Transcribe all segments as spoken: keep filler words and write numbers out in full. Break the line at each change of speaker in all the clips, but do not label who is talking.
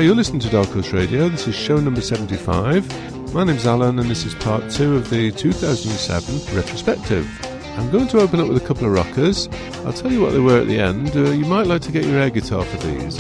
you're listening to Dark Horse Radio. This is show number seventy-five. My name's Alan, and this is part two of the two thousand seven retrospective. I'm going to open up with a couple of rockers. I'll tell you what they were at the end. Uh, you might like to get your air guitar for these.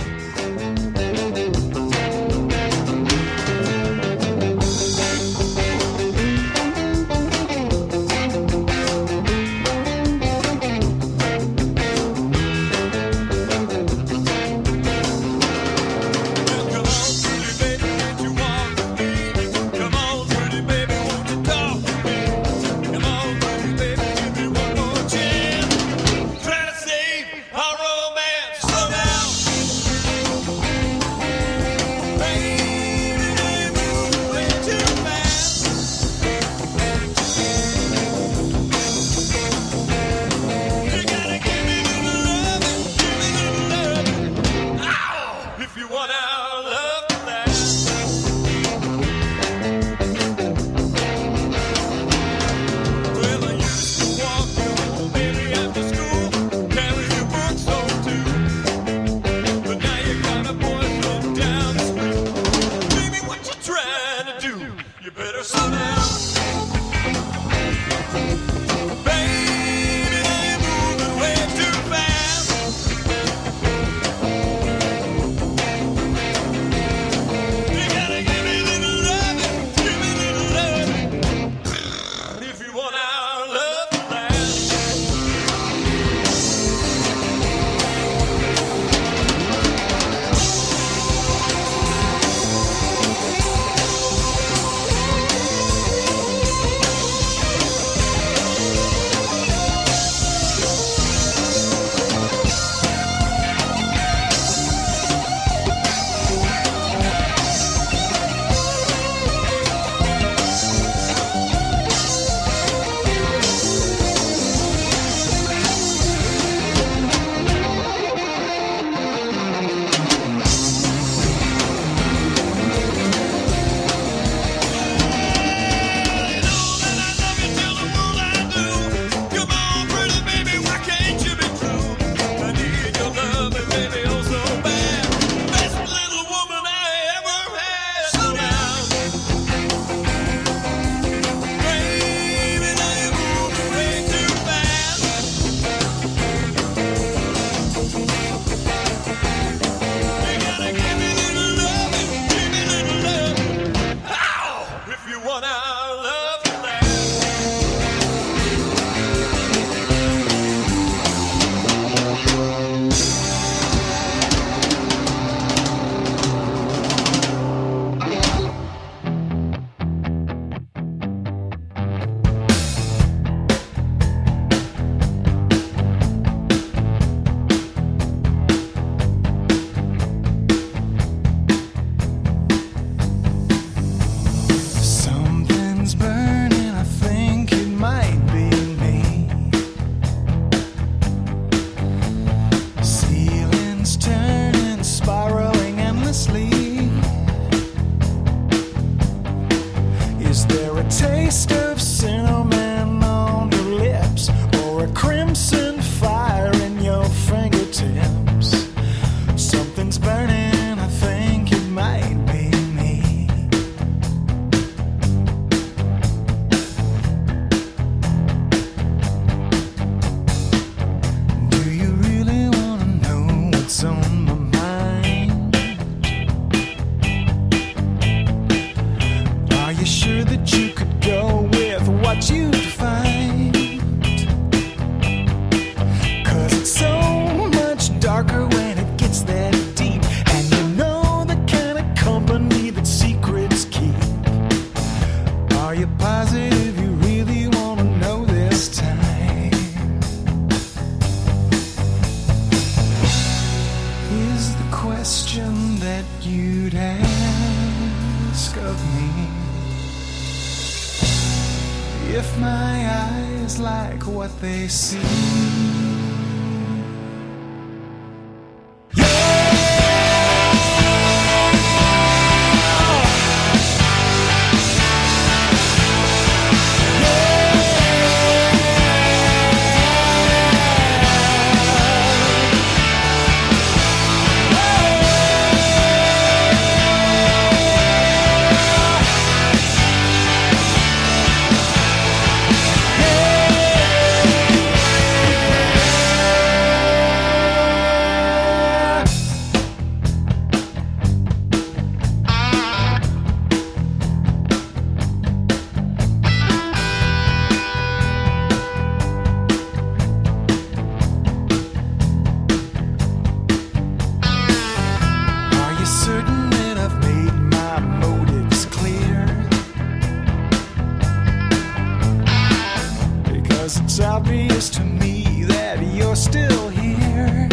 obvious to me that you're still here.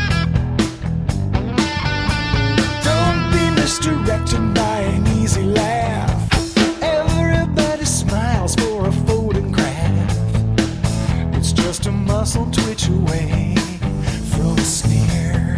Don't be misdirected by an easy laugh. Everybody smiles for a photograph. It's just a muscle twitch away from a sneer.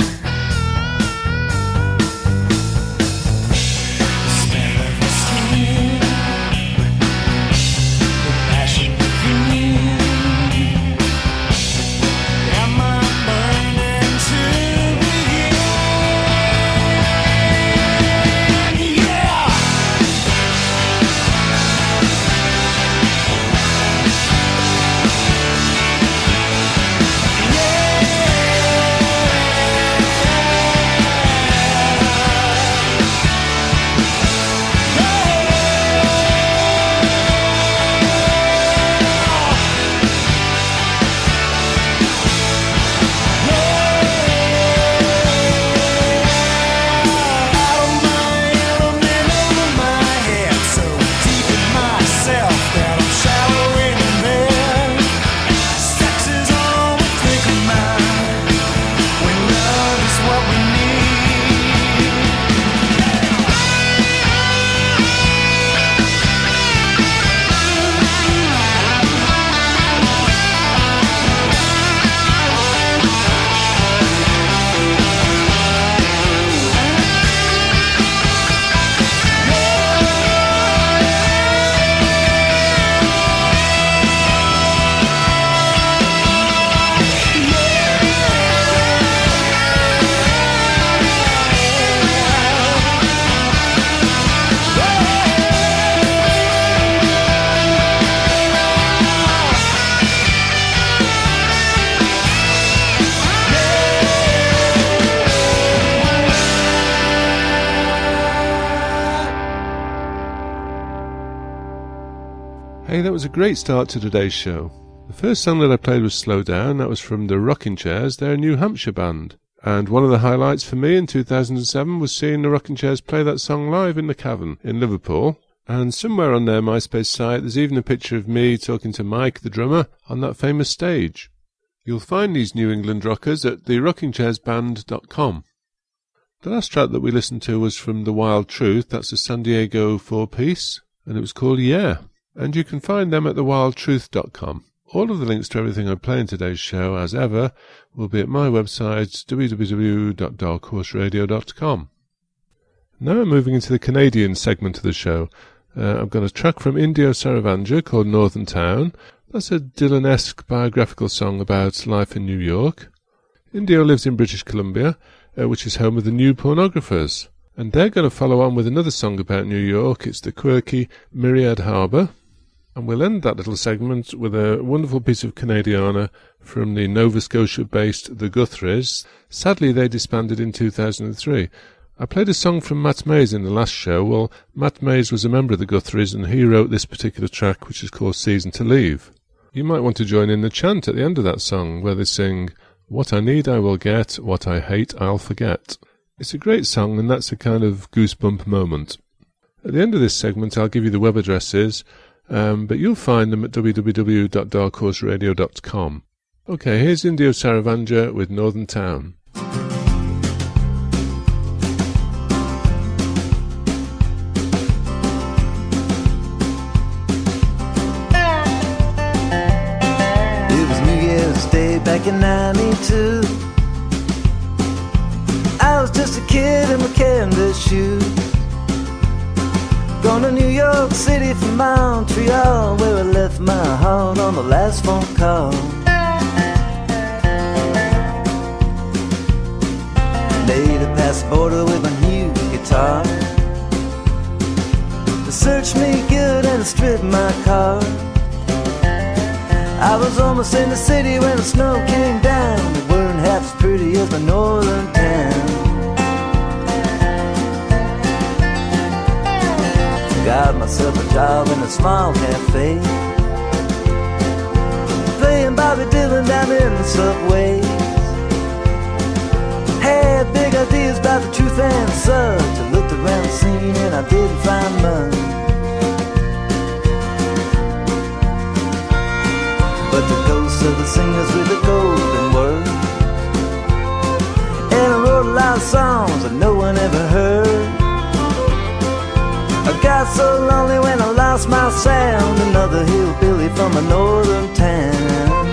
Hey, that was a great start to today's show. The first song that I played was Slow Down. That was from the Rocking Chairs, their New Hampshire band. And one of the highlights for me in two thousand seven was seeing the Rocking Chairs play that song live in the Cavern in Liverpool. And somewhere on their MySpace site, there's even a picture of me talking to Mike, the drummer, on that famous stage. You'll find these New England rockers at the rocking chairs band dot com. The last track that we listened to was from The Wild Truth. That's a San Diego four-piece, and it was called Yeah. And you can find them at the wild truth dot com. All of the links to everything I play in today's show, as ever, will be at my website, w w w dot dark horse radio dot com. Now I'm moving into the Canadian segment of the show. Uh, I've got a track from Indio Saravanja called Northern Town. That's a Dylan-esque biographical song about life in New York. Indio lives in British Columbia, uh, which is home of the New Pornographers. And they're going to follow on with another song about New York. It's the quirky Myriad Harbour. And we'll end that little segment with a wonderful piece of Canadiana from the Nova Scotia-based The Guthries. Sadly, they disbanded in two thousand three. I played a song from Matt Mays in the last show. Well, Matt Mays was a member of The Guthries, and he wrote this particular track, which is called Season to Leave. You might want to join in the chant at the end of that song, where they sing, "What I need I will get, what I hate I'll forget." It's a great song, and that's a kind of goosebump moment. At the end of this segment, I'll give you the web addresses, Um, but you'll find them at w w w dot dark horse radio dot com. Okay, here's Indio Saravanja with Northern Town.
It was New Year's Day back in ninety-two. I was just a kid in my canvas shoes, going to New York City from Montreal, where I left my heart on the last phone call. Made it past the border with my new guitar. They searched me good and stripped my car. I was almost in the city when the snow came down. It weren't half as pretty as my northern town. Got myself a job in a small cafe, playing Bobby Dylan down in the subways. Had big ideas about the truth and such. I looked around the scene and I didn't find much, but the ghosts of the the singers with the golden words. And I wrote a lot of songs that no one ever heard. I got so lonely when I lost my sound, another hillbilly from a northern town.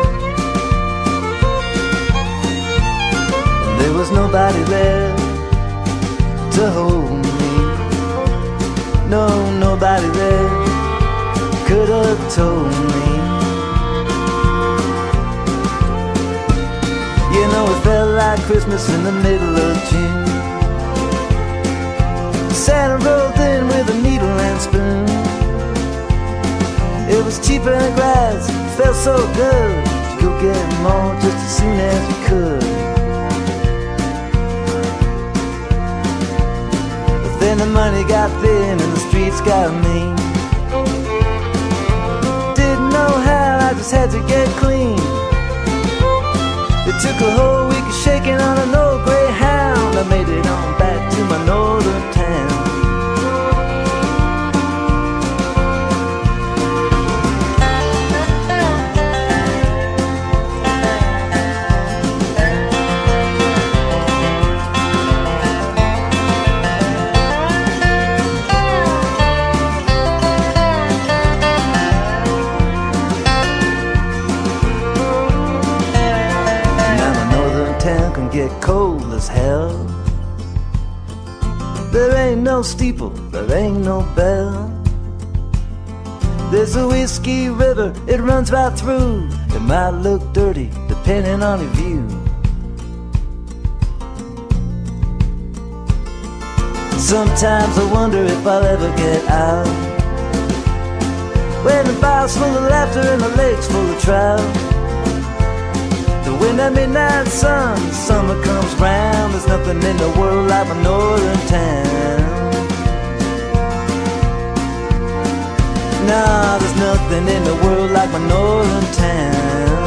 And there was nobody there to hold me. No, nobody there could have told me. You know, it felt like Christmas in the middle of June. Santa rolled in with a needle and spoon. It was cheaper than grass, it felt so good. You go get more just as soon as you could. But then the money got thin and the streets got mean. Didn't know how, I just had to get clean. It took a whole week of shaking on an old greyhound. I made it on back to my northern town. Get cold as hell. There ain't no steeple, there ain't no bell. There's a whiskey river, it runs right through. It might look dirty, depending on your view. Sometimes I wonder if I'll ever get out, when the bar's full of laughter and the lake's full of trout. When that midnight sun, summer comes round, there's nothing in the world like a northern town. Nah, there's nothing in the world like my northern town.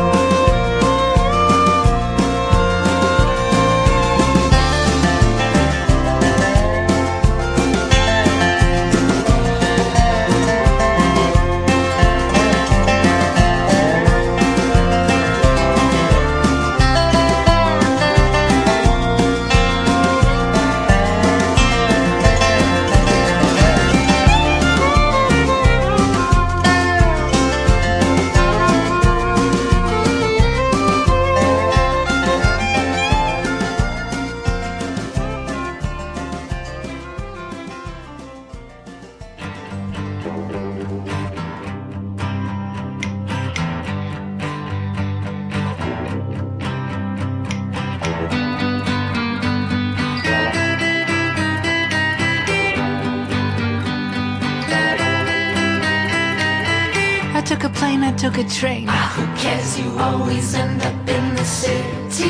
Took a train.
Ah, who cares? You always end up in the city.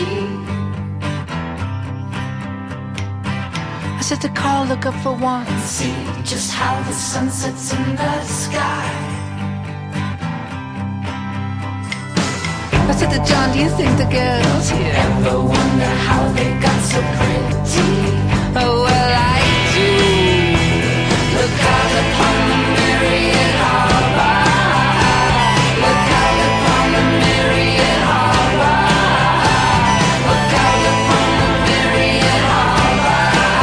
I set the car, look up for one.
See just how the sun sets in the sky.
I said to John, do you think the girls here
ever wonder how they got so pretty?
Oh, well, I do.
Look out upon the myriad harbor. Look out upon the myriad harbor. Look out upon the myriad harbor.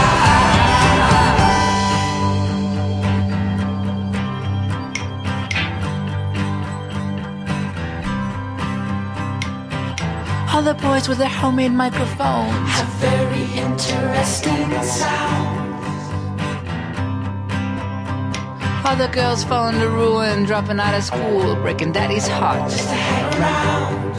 All the boys with their homemade microphones
have very interesting sounds.
All the girls falling to ruin, dropping out of school, breaking daddy's heart just to hang around.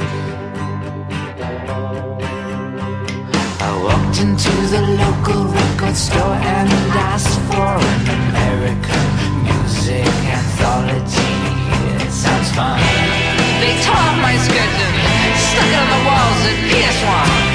I walked into the local record store and asked for an American music anthology. It sounds fun.
They tore off my skirt and stuck it on the walls at P S one.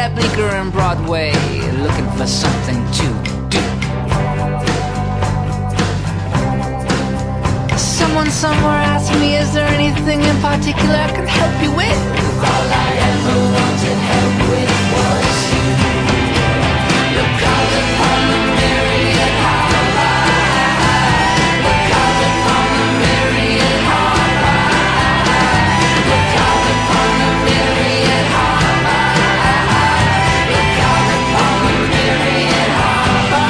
at Bleecker and Broadway, looking for something to do. Someone somewhere asked me, is there anything in particular I can help you with? All I ever wanted help with was you. Look all upon the myriad harbor. Look all upon the myriad harbor. Look all upon the myriad harbor. Look all upon the myriad harbor.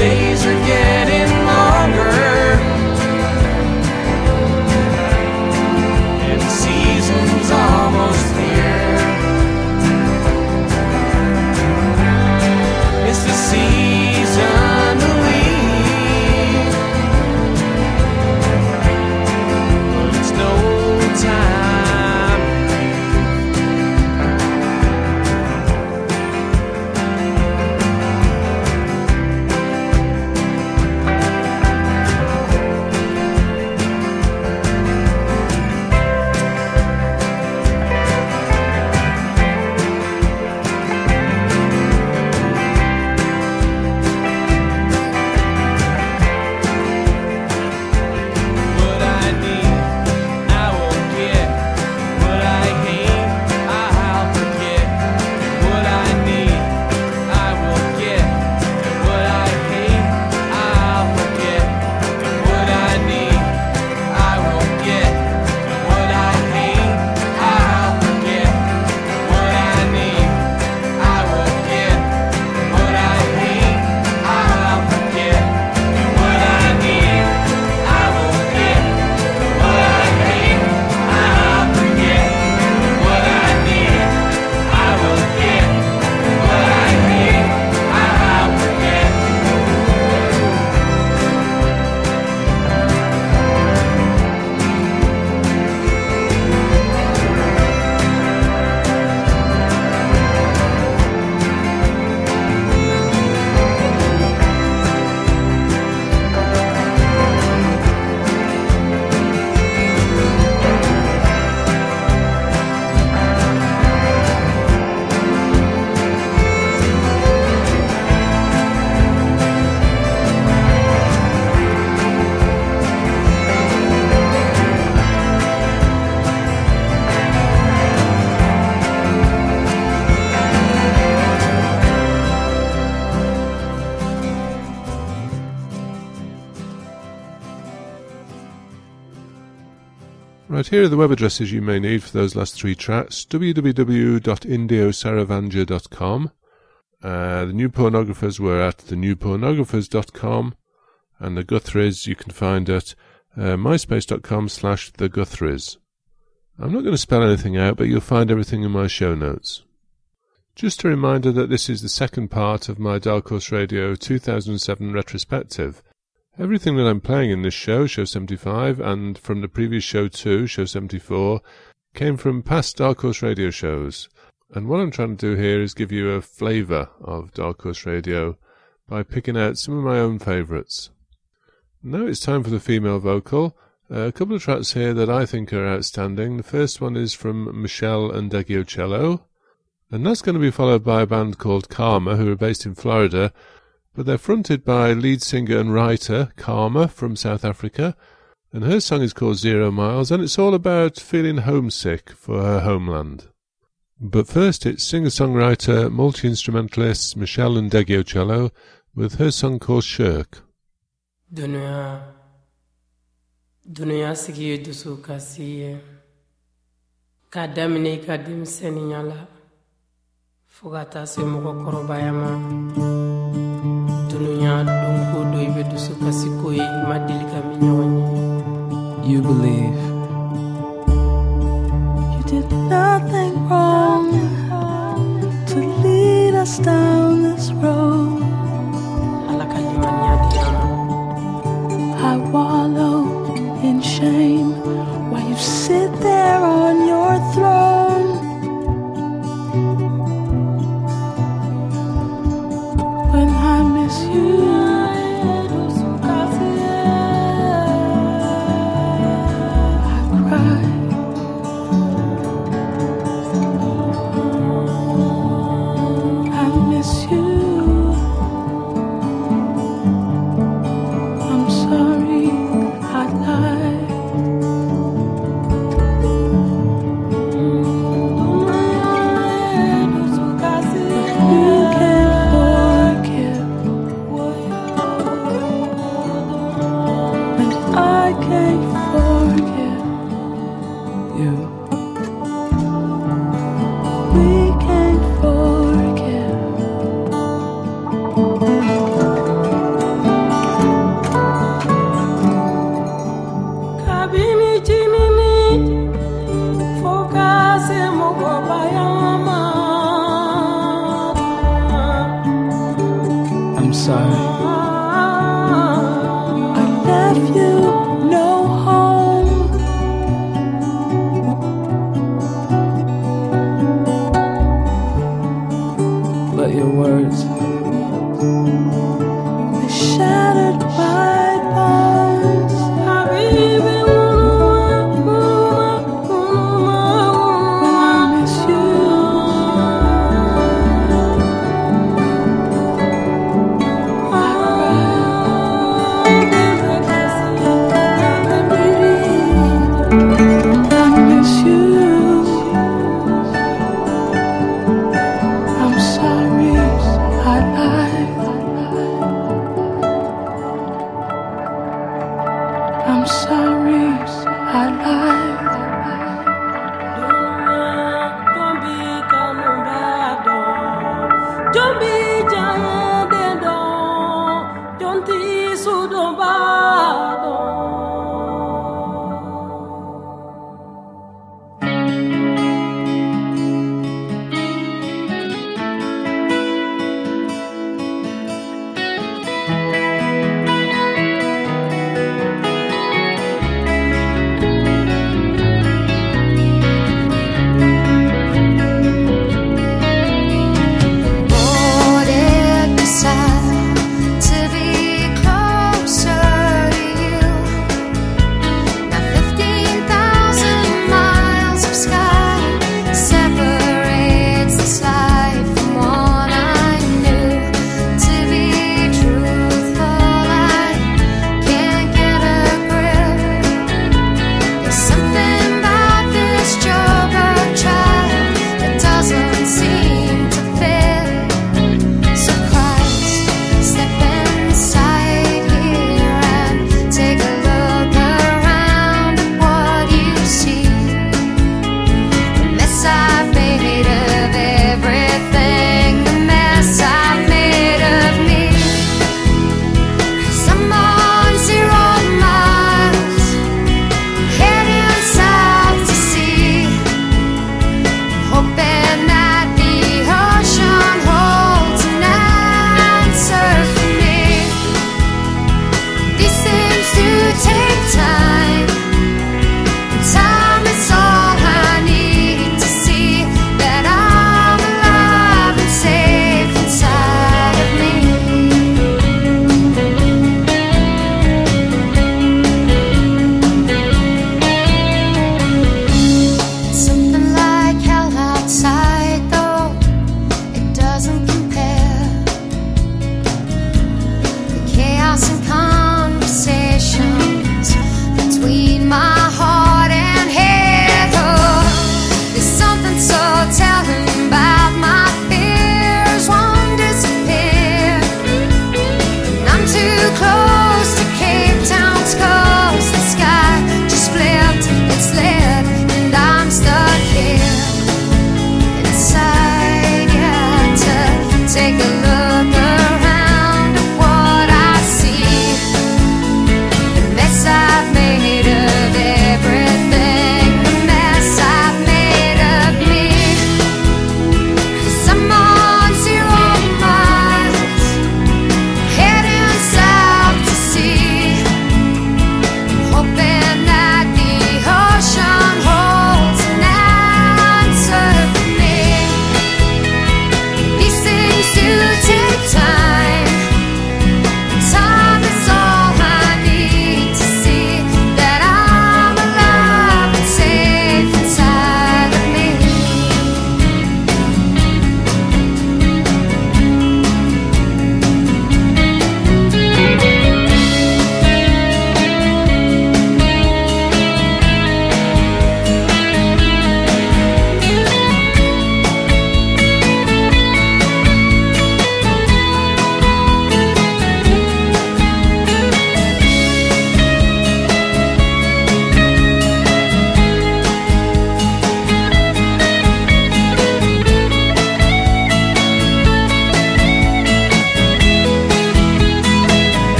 days are getting longer, and the season's almost here. It's the season to leave, but it's no time.
Right, here are the web addresses you may need for those last three tracks. w w w dot indio saravanja dot com. Uh, the New Pornographers were at the new pornographers dot com, and the Guthries you can find at uh, myspace dot com slash the Guthries. I'm not going to spell anything out, but you'll find everything in my show notes. Just a reminder that this is the second part of my Dark Horse Radio two thousand seven retrospective. Everything that I'm playing in this show, show seventy-five, and from the previous show too, show seventy-four, came from past Dark Horse Radio shows. And what I'm trying to do here is give you a flavour of Dark Horse Radio by picking out some of my own favourites. Now it's time for the female vocal. Uh, a couple of tracks here that I think are outstanding. The first one is from Michelle and Deggiocello, and that's going to be followed by a band called Karma, who are based in Florida, but they're fronted by lead singer and writer Karma from South Africa, and her song is called Zero Miles, and it's all about feeling homesick for her homeland. But first it's singer-songwriter, multi-instrumentalist Michelle and Deggiocello with her song called Shirk.
Dunya Dunya sigi dusu kasi ka damine ka denmisɛnninya la fo ka taa se mɔgɔkɔrɔbaya ma. Dunya donko do i bɛ dusu kasi ko ye i ma deli ka min ɲɔgɔn ye.
You believe
you did nothing wrong to lead us down this road.
Ala ka limaniya di yan ma.
I wallow in shame while you sit there on your throne. When I miss you, I cry. I miss you. I'm sorry I lied. You can't forgive, and I can't forgive you. We can't forgive.
I'm sorry.
I left you no home.
But your words,
They shattered my bones. When I miss you, I cry.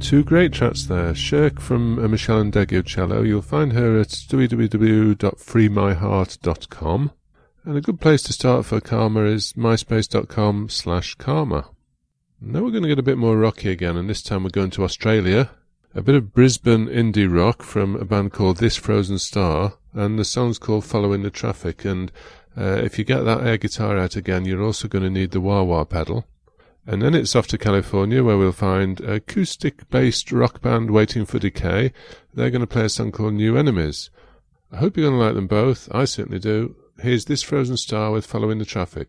Two great tracks there. Shirk from uh, Michelle Ndegio Cello. You'll find her at w w w dot free my heart dot com. And a good place to start for Karma is myspace dot com slash karma. Now we're going to get a bit more rocky again, and this time we're going to Australia. A bit of Brisbane indie rock from a band called This Frozen Star, and the song's called Following the Traffic. And uh, if you get that air guitar out again, you're also going to need the wah-wah pedal. And then it's off to California, where we'll find an acoustic-based rock band Waiting for Decay. They're going to play a song called New Enemies. I hope you're going to like them both. I certainly do. Here's This Frozen Star with Following the Traffic.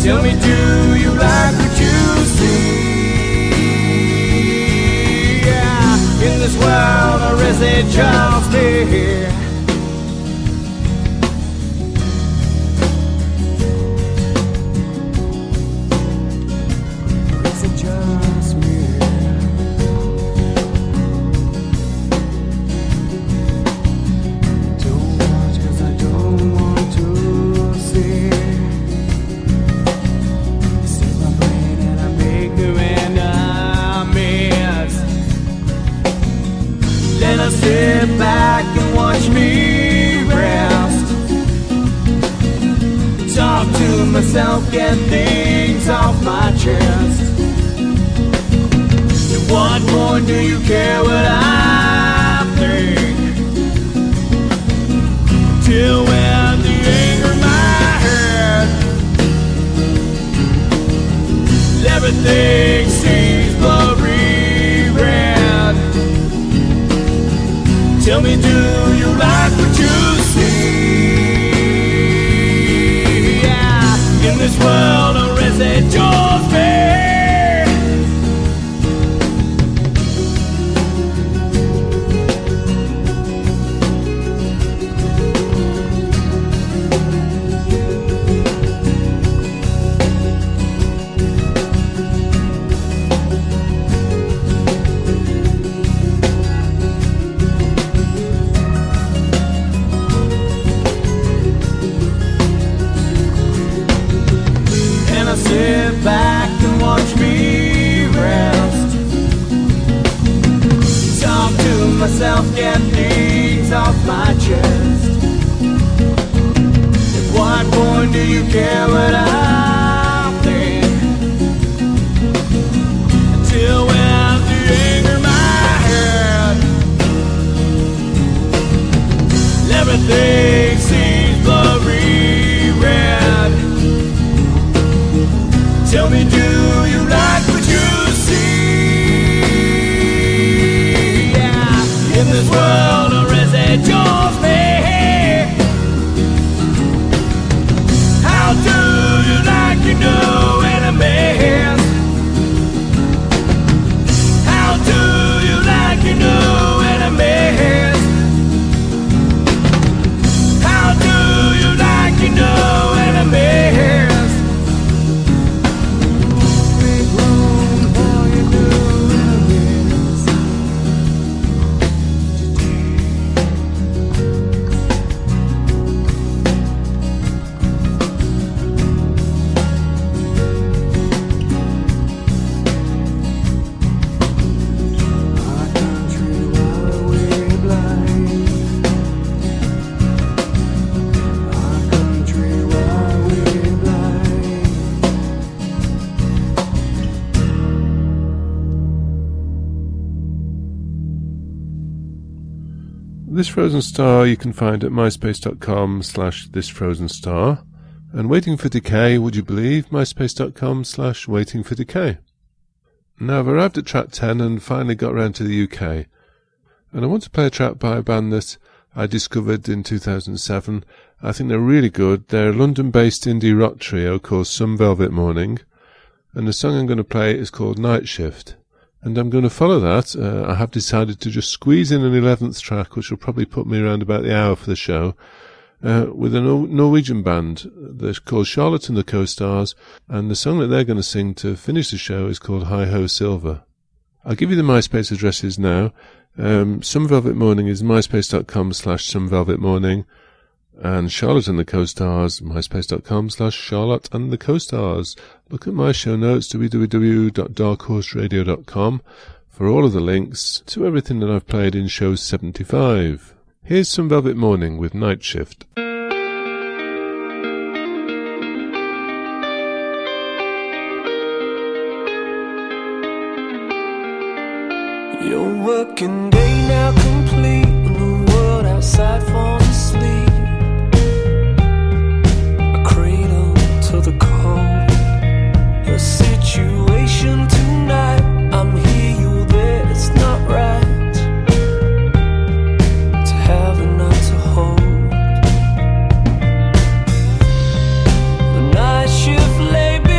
Tell me, do you like what you see? Yeah, in this world, or is it just me? Sit back and watch me rest. Talk to myself, get things off my chest. At what point do you care what I think? Till when the anger in my head, everything seems blurry red. Tell me, do you like what you see? Yeah, in this world, or is it just me? Sit back and watch me rest. Talk to myself, get things off my chest. At what point do you care what I think? Until when the anger in my head, everything seems blurry red. Tell me, do you like what you see? Yeah, in this world, or is it just me? How do you like your new enemies? How do you like your new enemies? How do you like your new enemies?
This Frozen Star you can find at myspace.com slash thisfrozenstar. And Waiting for Decay, would you believe, myspace.com slash waiting for decay. Now I've arrived at track ten and finally got round to the U K. And I want to play a track by a band that I discovered in two thousand seven. I think they're really good. They're a London-based indie rock trio called Some Velvet Morning. And the song I'm going to play is called Night Shift. And I'm going to follow that. Uh, I have decided to just squeeze in an eleventh track, which will probably put me around about the hour for the show, uh, with a Nor- Norwegian band. They're called Charlotte and the Co-Stars, and the song that they're going to sing to finish the show is called Hi Ho Silver. I'll give you the MySpace addresses now. Um, Some Velvet Morning is myspace.com slash Some Velvet Morning, and Charlotte and the Co-Stars, myspace.com slash Charlotte and the Co-Stars. Look at my show notes, w w w dot dark horse radio dot com, for all of the links to everything that I've played in show seventy-five. Here's Some Velvet Morning with Night Shift.
Your working day now complete, and the world outside falling asleep. A cradle to the cold. Your situation tonight, I'm here, you there, it's not right to have and not to hold. The night shift labor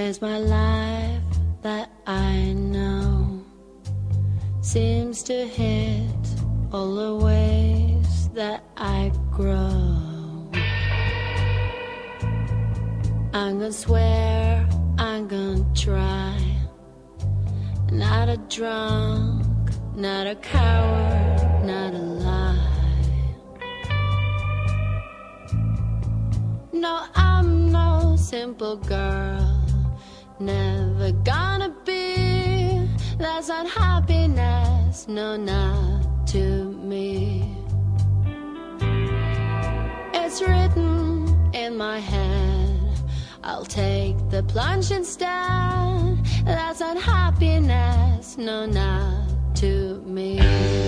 As my life that I know seems to hit all the ways that I grow, I'm gonna swear, I'm gonna try. Not a drunk, not a coward, not a lie. No, I'm no simple girl, never gonna be. That's not happiness, no, not to me. It's written in my head, I'll take the plunge instead. That's not happiness, no, not to me.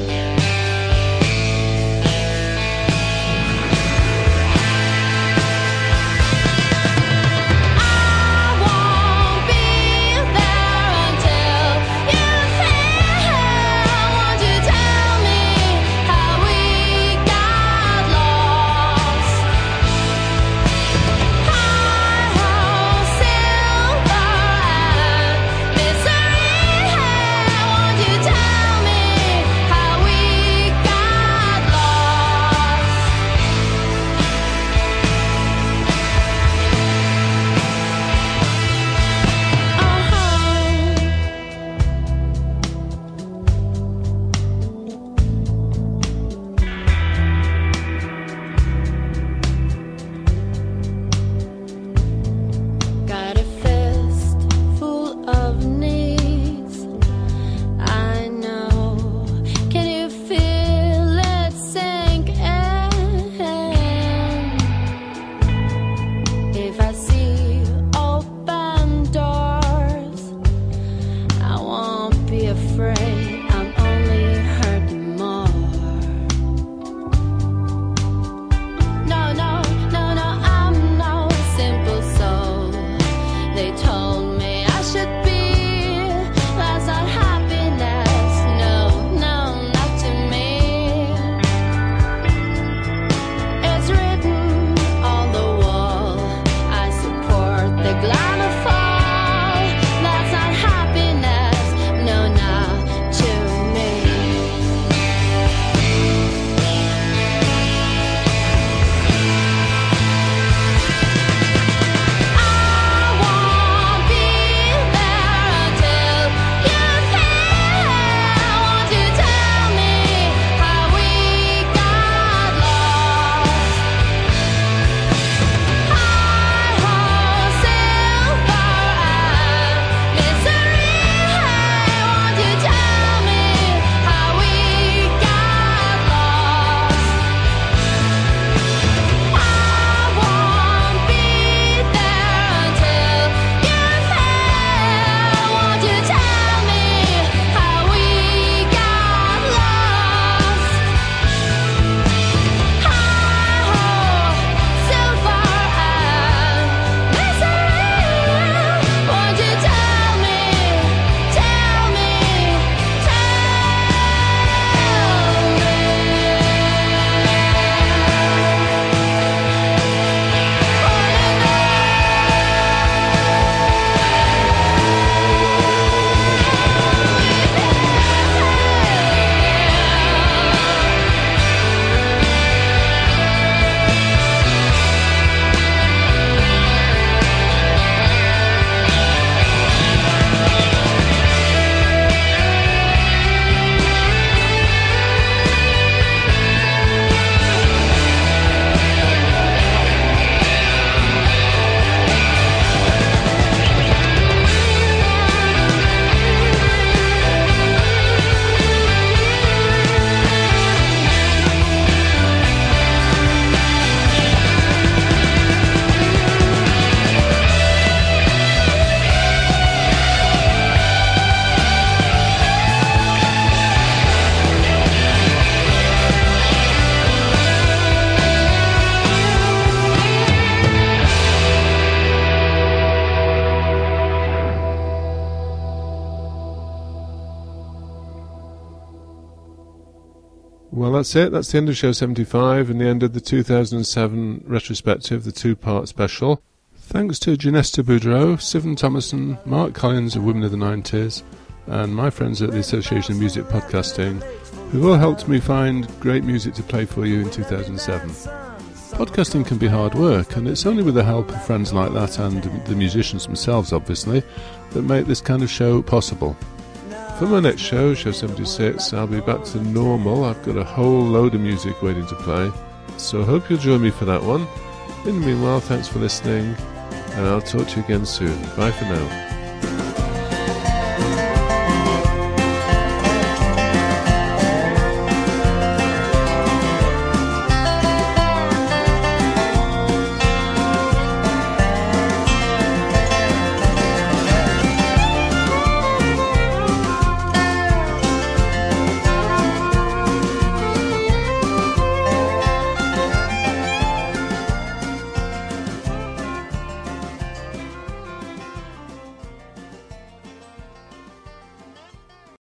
Well, that's it. That's the end of show seventy-five and the end of the two thousand seven retrospective, the two-part special. Thanks to Janesta Boudreau, Sivan Thomason, Mark Collins of Women of the nineties, and my friends at the Association of Music Podcasting, who all helped me find great music to play for you in two thousand seven. Podcasting can be hard work, and it's only with the help of friends like that and the musicians themselves, obviously, that make this kind of show possible. For my next show, show seventy-six, I'll be back to normal. I've got a whole load of music waiting to play, so I hope you'll join me for that one. In the meanwhile, thanks for listening, and I'll talk to you again soon. Bye for now.